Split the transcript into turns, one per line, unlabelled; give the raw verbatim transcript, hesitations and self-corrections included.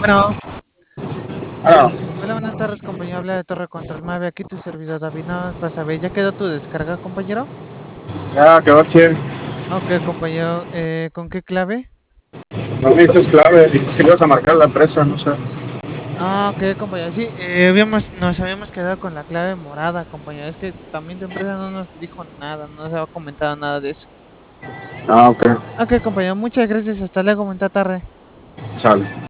Bueno,
Ah,
hola, buenas tardes, compañero. Habla de Torre Control Mave. Aquí tu servidor David. Nada más para saber, ¿ya quedó tu descarga, compañero?
ya quedó al cien.
Ok, compañero. Eh, ¿con qué clave?
No me dices clave, dijiste que ibas a marcar la empresa, no sé.
Ah, ok, compañero. Sí, eh, habíamos, nos habíamos quedado con la clave morada, compañero. Es que también tu empresa no nos dijo nada, no nos ha comentado nada de eso.
Ah, ok,
Ok, compañero. Muchas gracias. Hasta luego, buena tarde.
sale.